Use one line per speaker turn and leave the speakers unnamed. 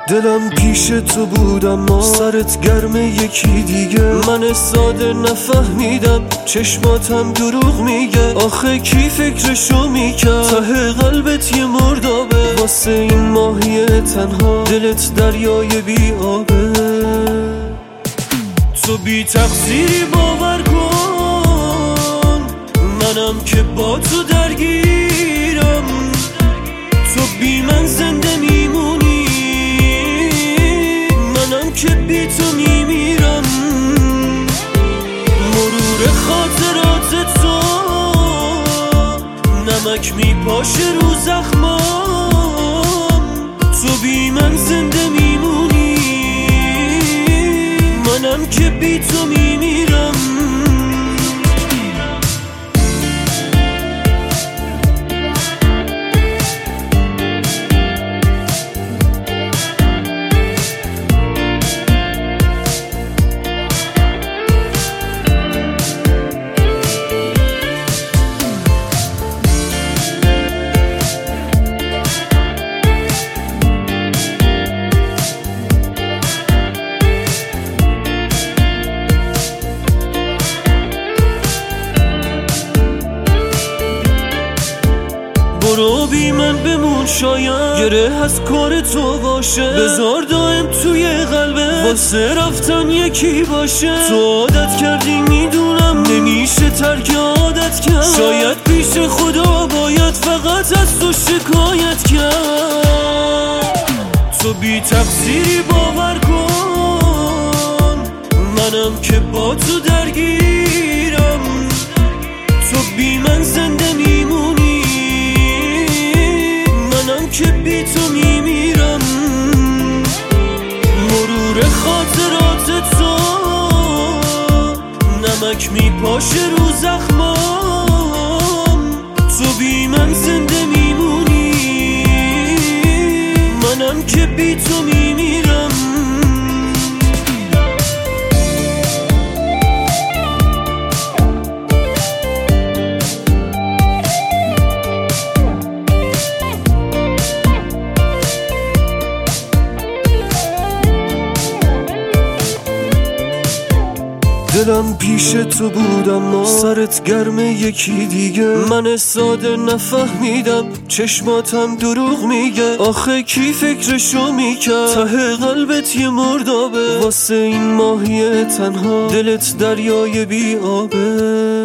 دلم پیش تو بود اما سرت گرم یکی دیگه. من ساده نفهمیدم چشماتم دروغ میگه. آخه کی فکرشو میکرد ته قلبت یه مردابه. واسه این ماهی تنها دلت دریای بی آبه. تو بی تقصیری باور کن، منم که با تو درگیرم. تو بی من زنده میمونی، منم که بی تو میمیرم. مرور خاطرات تو نمک میپاشه رو زخمام. تو بی من زنده میمونی، منم که بی تو میمیرم. برو بی من بمون، شاید گره از کار تو باشه. بذار دائم توی قلبه واسه رفتن یکی باشه. تو عادت کردی میدونم نمیشه ترک عادت کرد. شاید پیش خدا باید فقط از تو شکایت کرد. تو بی تقصیری باور کن، منم که با تو درگیرم. تو بی من زنده میمونی، که بی تو میمیرم. مرور خاطرات تو نمک میپاشه رو زخمام. تو بی من زنده میمونی، منم که بی تو میمیرم. دلم پیش تو بود اما سرت گرم یکی دیگه. من ساده نفهمیدم چشماتم دروغ میگه. آخه کی فکرشو میکرد ته قلبت یه مردابه. واسه این ماهی تنها دلت دریای بی آبه.